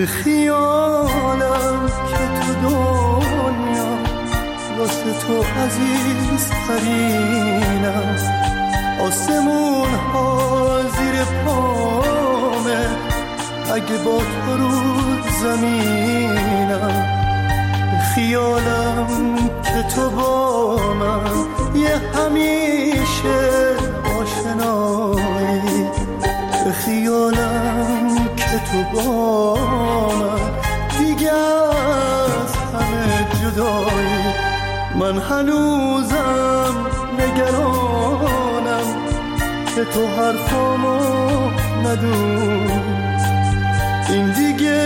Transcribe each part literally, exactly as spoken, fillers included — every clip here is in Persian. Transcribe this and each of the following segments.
خیالم که تو دنیا واسه تو عزیز ترینم، آسمون ها زیر پامه اگه با تو رو زمینم. خیالم که تو با من یه همیشه آشنایی، به خیالم که تو با من دیگه از همه جدایی. من هنوزم نگرانم که تو حرفامو ندونی، این دیگه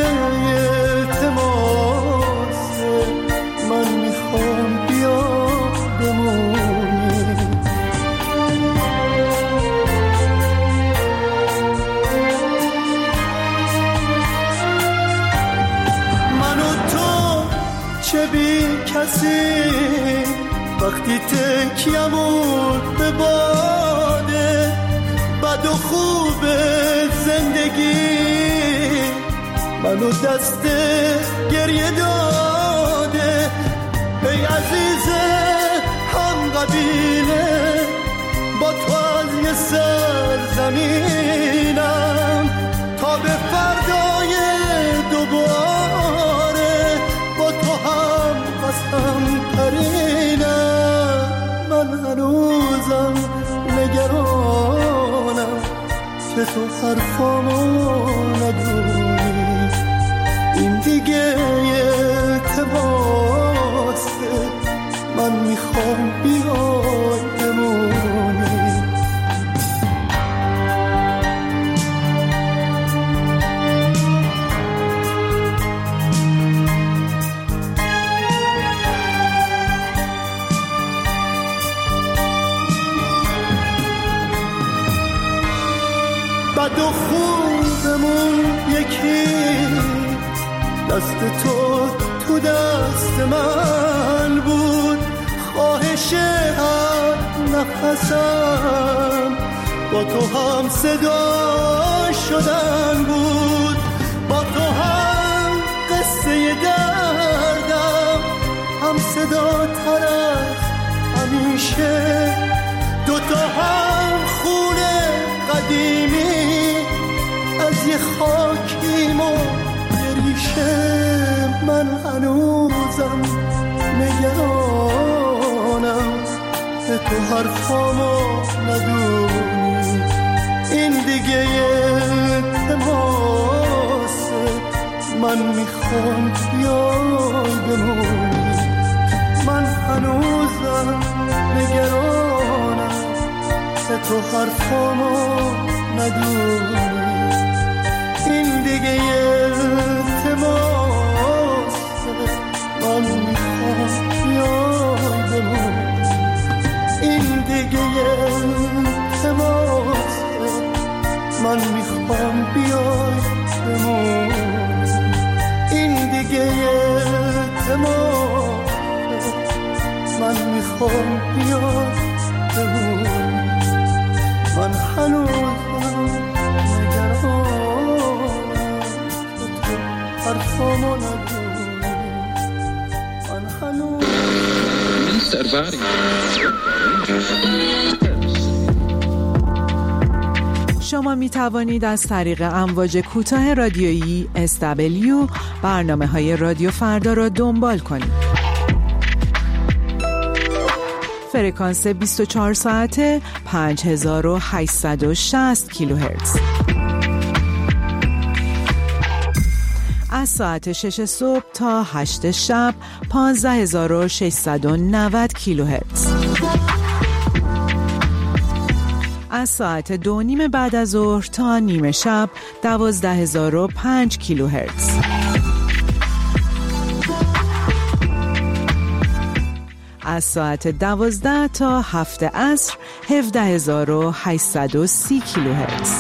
التماسه، من میخوام بیا بمونی. من و تو چه بی کسی وقتی تکیمون به باده، بد و خوب زندگی منو دست گریه داده. ای عزیز هم قبیله با تو از یه سرزمینم، تا به فردای دوباره با تو هم قسم ترینم. من هنوزم نگرانم که تو حرفامو ندونی، این دیگه التماسه، من میخوام بیای بمونی. بد و خوبمون یکی، دست تو تو دست من بود، خواهش هر نفسم با تو هم صدا شدن بود، با تو هم قصه دردم هم صدا تر از همیشه، دوتا هم خونه قدیمی از یه خاکیم و ریشه. من هنوزم نگرانم که تو حرفامو ندونی، این دیگه التماسه، من میخوام بیای بمونی. من هنوزم نگرانم که تو حرفامو ندونی، این دیگه التماسه، من میخوام بیای بمونی، این دیگه التماسه، من میخوام بیای بمونی، این دیگه التماسه، من میخوام بیای بمونی. من هنوزم نگرانم که تو حرفامو ندونی، من هنوز شما می توانید از طریق امواج کوتاه رادیویی اس دبلیو برنامه های رادیو فردا را دنبال کنید. فرکانس بیست و چهار ساعته پنج هزار و هشتصد و شصت کیلوهرتز. از ساعت شش صبح تا هشت شب پانزده هزار و ششصد و نود کیلوهرتز. از ساعت دو نیم بعد از ظهر تا نیمه شب دوازده هزار و پنج کیلوهرتز. از ساعت دوازده تا هفت عصر هفده هزار و هشتصد و سی کیلوهرتز.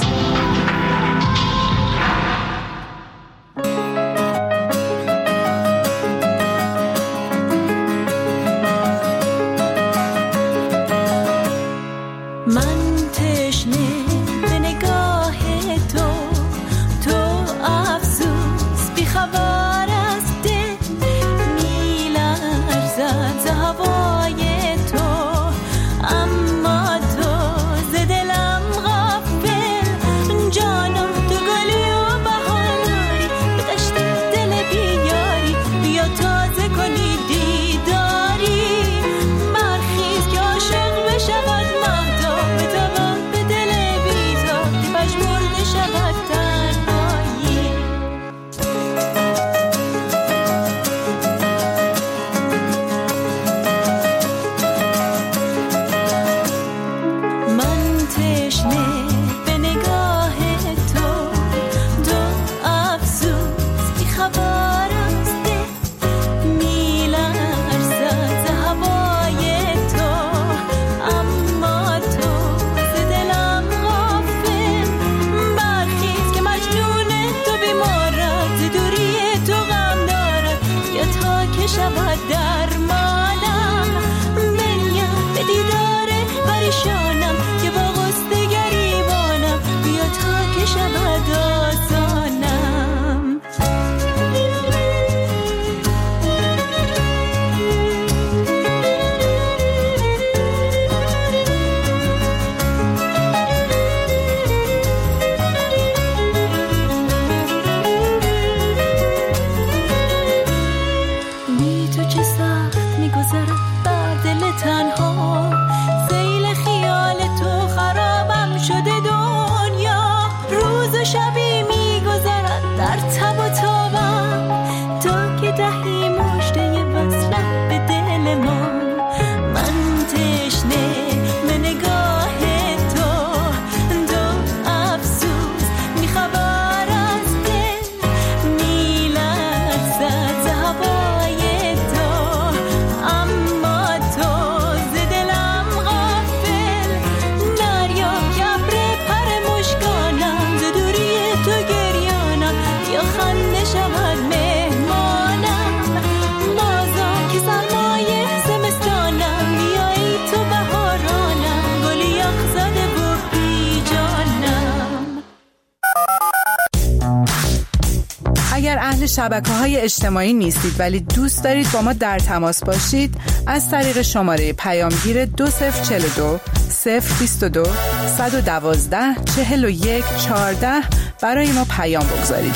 به نگاه تو، تو افسوس بی شبکه‌های اجتماعی نیستید ولی دوست دارید با ما در تماس باشید، از طریق شماره پیامگیر دو صفر چهل و دو صفر بیست و دو صد و دوازده چهل و یک چهارده برای ما پیام بگذارید.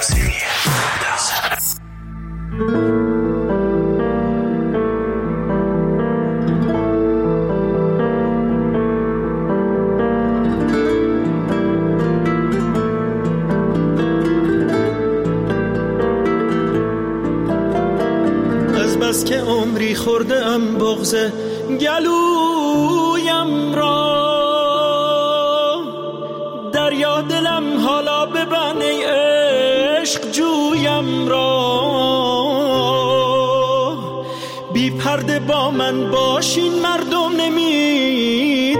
از که عمری خورده ام بغض گلویم را، دریا دلم حالا ببن ای عشق جویم را. بی پرده با من باشین مردم نمی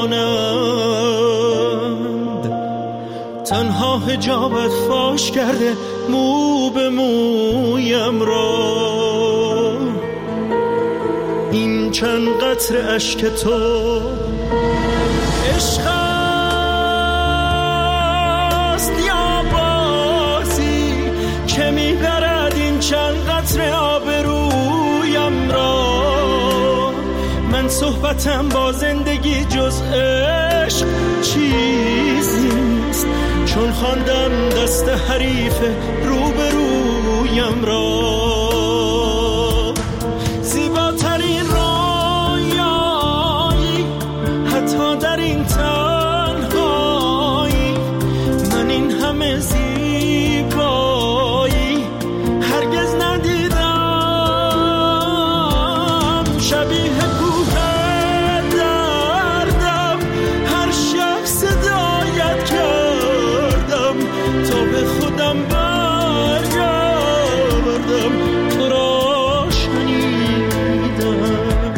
دانند، تنها حجابت فاش کرده مو به مویم را. این چند قطره اشک تو عشق است یا بازی که میبرد این چند قطره آبرویم را. من صحبتم با زندگی جز عشق چیزی نیست، چون خواندم دست حریف روبرویم را. زیباترین رویایی حتی در این تنهایی، من این همه زیبایی هرگز ندیدم. شبیه کوه دردم هر شب صدایت کردم تا به خودم برگردم، تو را شنیدم.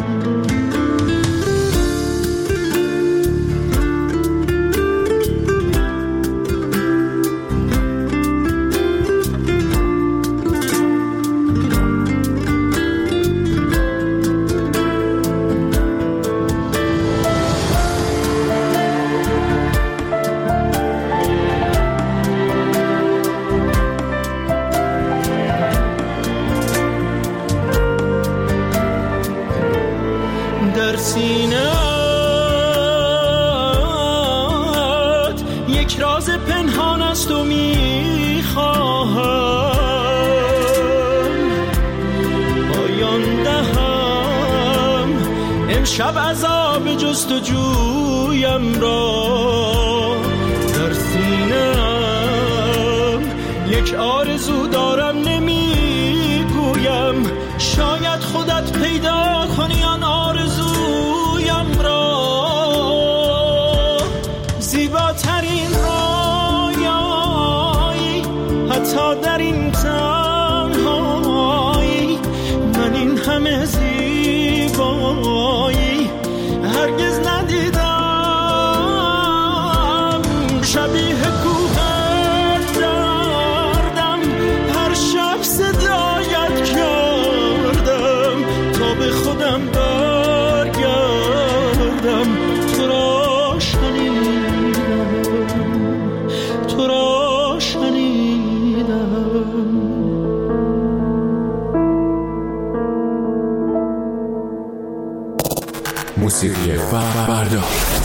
در سینه‌ات یک راز پنهان است و میخواهم پایان دهم امشب عذاب جستجویم را. در سینه‌ام یک آرزو دارم نمیگویم، شاید خودت پیدا کنی آن آرزویم را. زیباترین رویایی حتی در این تنهایی، من این همه زیبایی هرگز ندیدم. شبیه کوه دردم هر شب صدایت کردم تا به خودم برگردم، تو را شنیدم، تو را شنیدم. موسیقی فردا.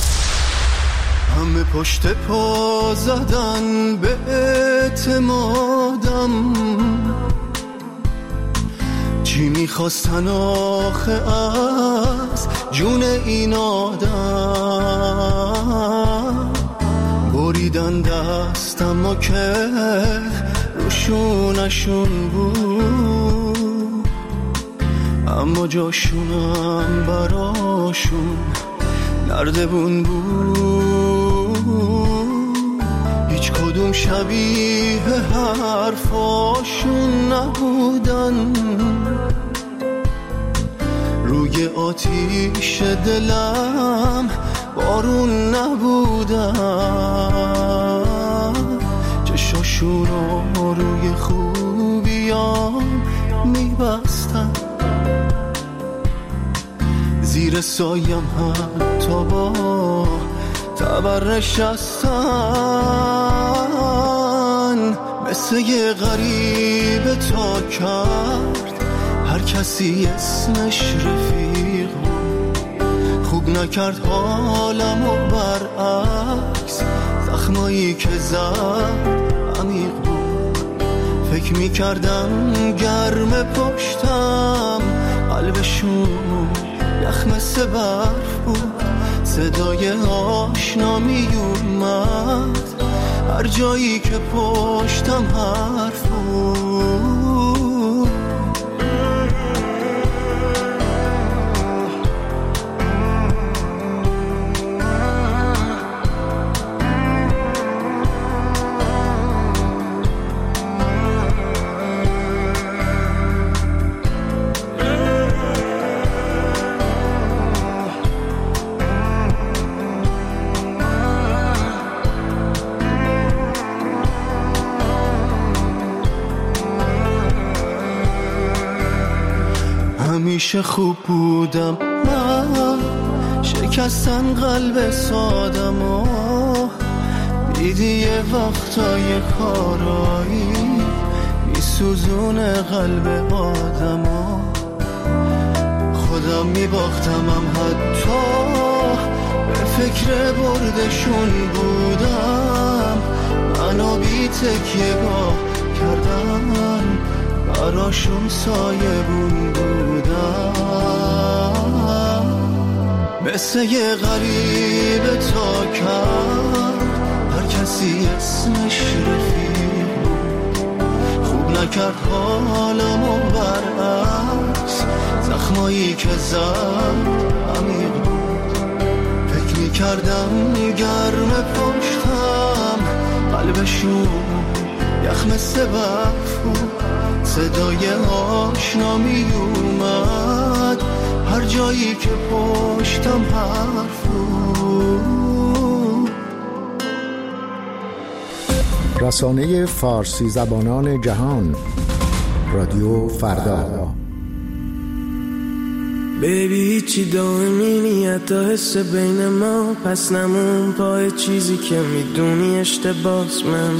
همه پشت پا زدن به اعتمادم، چی میخواستن آخه از جون این آدم؟ بریدن دستم و که روشونشون بود، اما جاشونم براشون نردبون بود. هیچ کدوم شبیه حرفاشون نبودن، روی آتیش دلم بارون نبودن. چشاشون رو روی خوبیام میبستن، زیر سایم حتی با تبر نشستن. مثل یه غریبه تا کرد هر کسی اسمش رفیق خوب نکرد حالم و برعکس زخمایی که زد عمیق بود فکر میکردم گرم پشتم قلبشون یخ مثل برف بود صدای آشنا می اومد هر جایی که پشتم حرف بود همیشه خوب بودم من شکستن قلب سادم و دیدی یه وقتای کارایی میسوزونه قلب آدم و خودم میباختمم حتی به فکر بردشون بودم منو بی تکیه گاه کردم براشون سایه بون بودم مثل یه غریبه تا کرد هر کسی اسمش رفیق خوب نکرد حالم و برعکس زخمایی که زد عمیق بود فکر میکردم گرم پشتم قلبشون یخ مثل برف بود صدای آشنا می اومد هر جایی که پشتم حرف بود. رسانه فارسی زبانان جهان رادیو فردا. بیبی هیچی دائمی نیت تا حس بین ما پس نمون پای چیزی که میدونی اشتباس من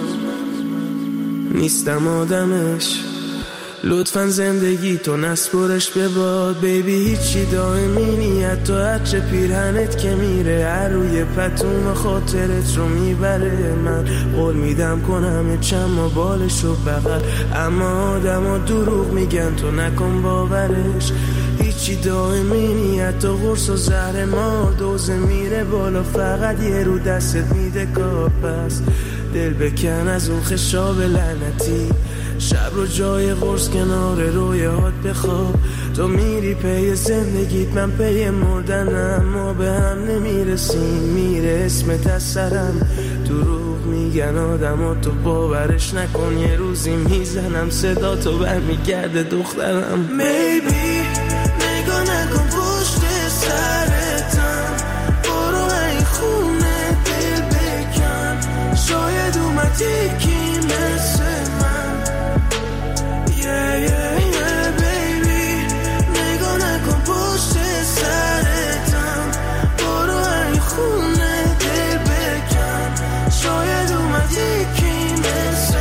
نیستم آدمش لطفاً زندگی تو نسپرش به باد بیبی هیچی دائمی نیت تو هرچه پیرهنت که میره هر روی پتوم خاطرت رو میبره من قول میدم کنم چما بالش رو بغل اما آدم ها دروغ میگن تو نکن باورش هیچی دائمی نیت تو قرص و زهر ما دوزه میره بالا فقط یه رو دستت میده کار پس دل بکن از اون خشاب لعنتی شب رو جای قرص کنار روی هات بخواب تو میری پی زندگیت من پی مردنم ما به هم نمیرسیم میره اسمت از سرم دروغ میگن آدم ها تو باورش نکن یه روزی میزنم صدا تو برمیگرده دخترم Maybe نگاه نکن پشت سرتم برو این خونه دل بکن شاید اومد یکی مثل من Yeah, yeah, yeah, baby نگاه نکن پشت سرتم برو این خونه دل بکن شاید اومد یکی مثل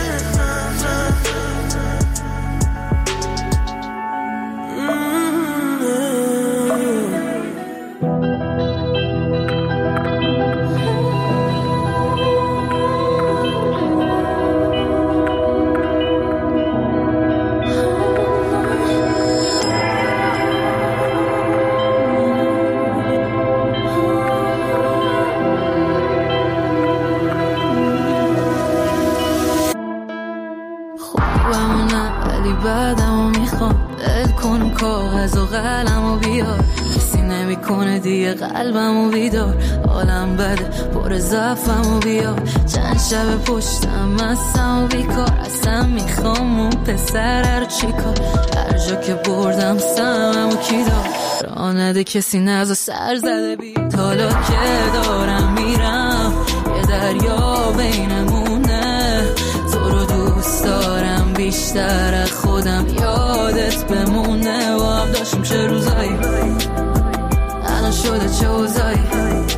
بعدمو میخوام دل کن کاغذ و قلمو بیار کسی نمیکنه دیگه قلبمو بیدار حالم بده پر ضعفمو بیار چند شب پشتم مستم و بیکار اصلا میخوام اون پسر رو چیکار هر جا که بردم سممو کی دار راه نده کسی نزا سر زده بی حالا که دارم میرم یه دریا بینمونه تو رو دوست دارم بیشتر از خودم یادت بمونه و هم داشتیم چه روزایی الان شده چه اوزایی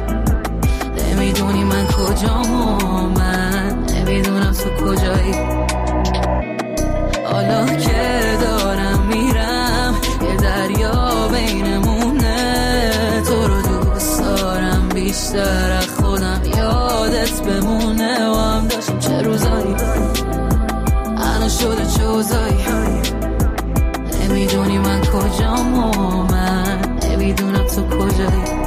نمیدونی من کجام و من نمیدونم تو کجایی حالا که دارم میرم یه دریا بینمونه، تو رو دوست دارم بیشتر از خودم، یادت بمونه و هم داشتیم چه روزایی، الان شده چه اوضاعی، نمیدونی من کجام و من نمیدونم تو کجایی.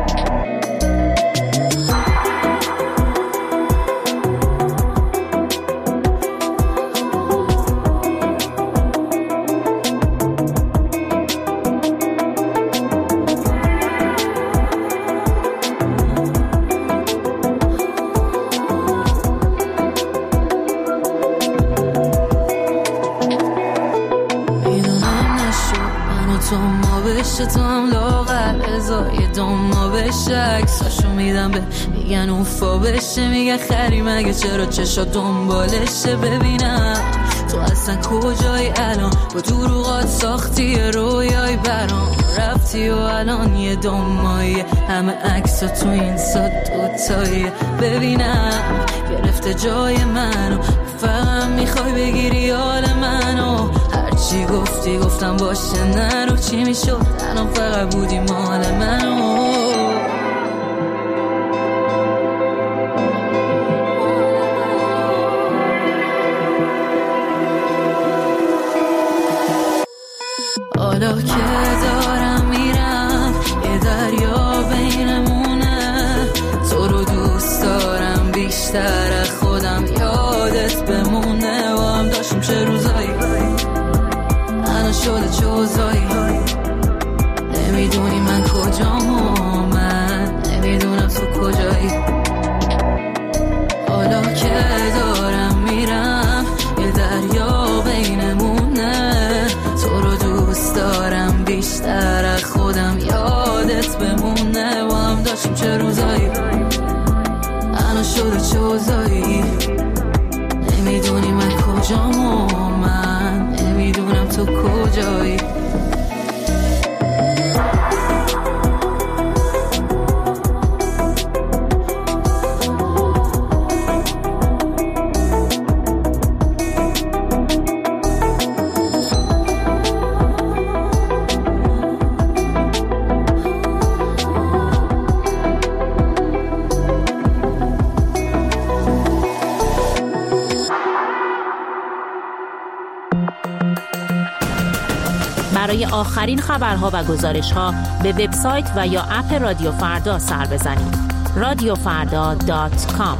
تو هم لاغر ازای دوما بشه، عکساشو میدم به میگن اوفا بشه، میگن خری مگه چرا چشا دنبالشه، ببینم تو اصلا کجایی الان، با دروغات ساختی رویای برام، رفتی و الان یه دومایی، همه عکسا تو این سا دوتایی، ببینم گرفته جای منو، فقط میخوای بگیری حال منو، چی گفتی گفتم باشه نرو، چی میشد الان فقط بودی مال منو. حالا که دارم میرم یه دریا بینمونه، تو رو دوست دارم بیشتر از خودم، یادت بمونه و هم داشتیم چه روزایی، شده چه اوضاعی، نمیدونی من کجام و من نمیدونم تو کجایی. حالا که دارم میرم یه دریا بینمونه، تو رو دوست دارم بیشتر از خودم، یادت بمونه و هم داشتیم چه روزایی، الان شده چه اوضاعی، نمیدونی من کجام و من نمیدونم تو کجایی. برای آخرین خبرها و گزارش‌ها به وبسایت و یا اپ رادیو فردا سر بزنید. رادیو فردا دات کام.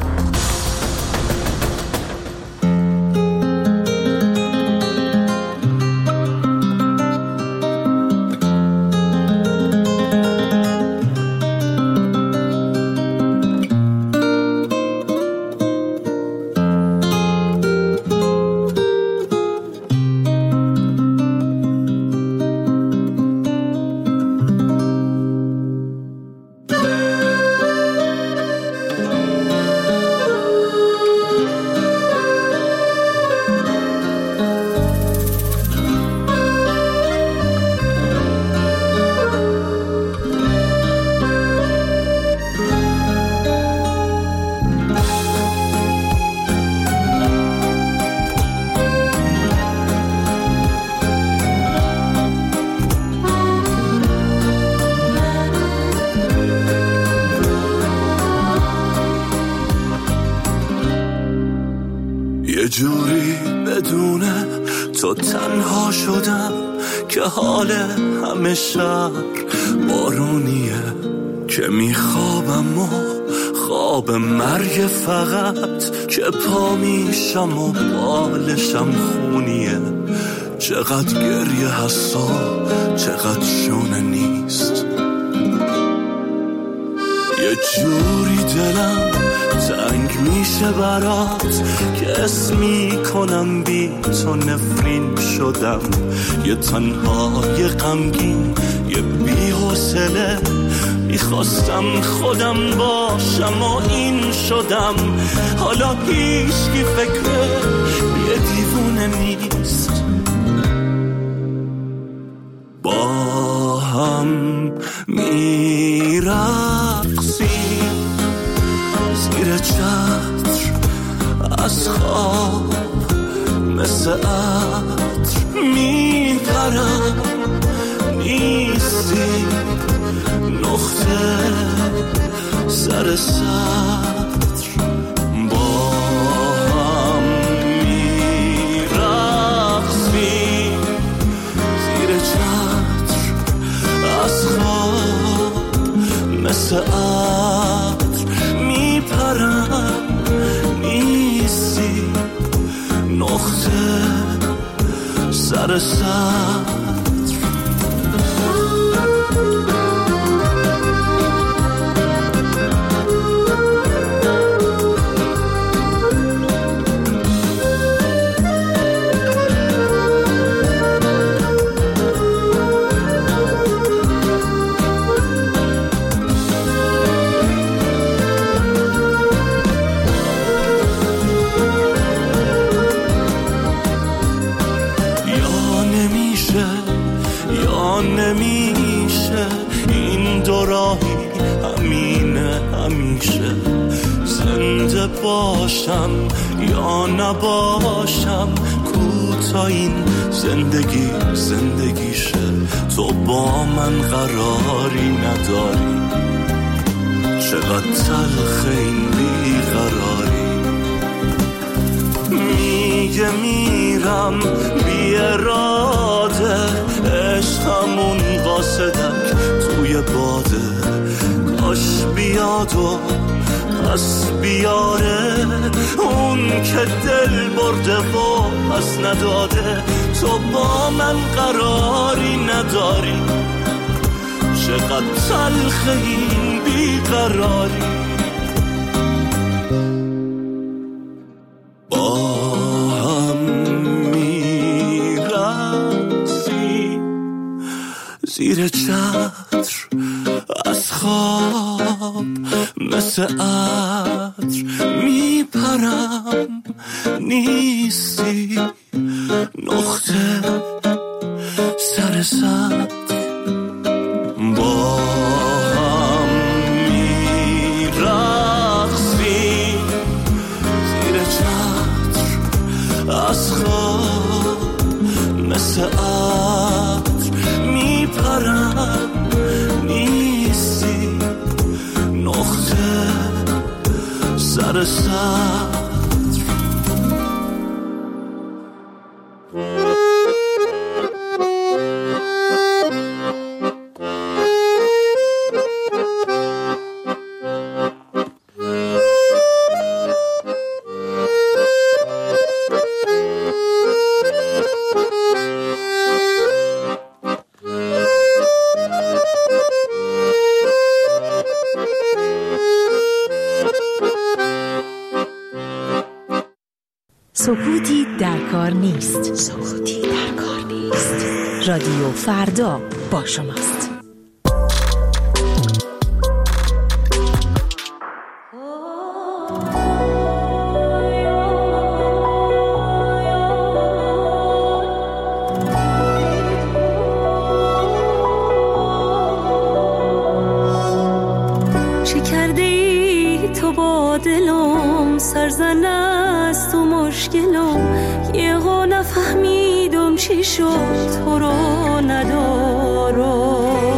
یه جوری بدونه تو تنها شدم که حال همه شهر بارونیه، که میخوابم و خواب مرگ فقط، که پا میشم و بالشم خونیه، چقدر گریه هستا چقدر شونه نیست، یه جوری دلم تنگ میشه برات که اسمی کنم بی تو نفرین شدم، یه تنهای غمگین یه بی حوصله، میخواستم خودم باشم و این شدم، حالا هیچکی فکرش یه دیوونه نیست، با هم میرقصیم زیر چتر از خواب مثل عطر میپرم، نیستی نقطه سر سطر، با هم میرقصیم زیر چتر از خواب، مثل عطر میپرم، نیستی نقطه سر سطر. نمیشه این دو راهی همینه همیشه، زنده باشم یا نباشم، کوتا این زندگی زندگیشه. تو با من قراری نداری، چقدر تلخ این بیقراری. میگه میرم بی اراده، عشقمون قاصدک توی باده، کاش بیاد و پس بیاره اون که دل برده و پس نداده. تو با من قراری نداری، چقدر تلخ این بیقراری. زیر چتر از خواب، مثل عطر میپرم، نیستی نقطه سر سطر، با هم میرقصیم زیر چتر از خواب، مثل عطر میپرم، نیستی نقطه سر سطر. سکوتی در کار نیست. سکوتی در کار نیست. رادیو فردا با شماست. چه کرده ای تو با دلم، سرزن است و مشکلم، یه ها نفهمیدم چی شد تو رو ندارم.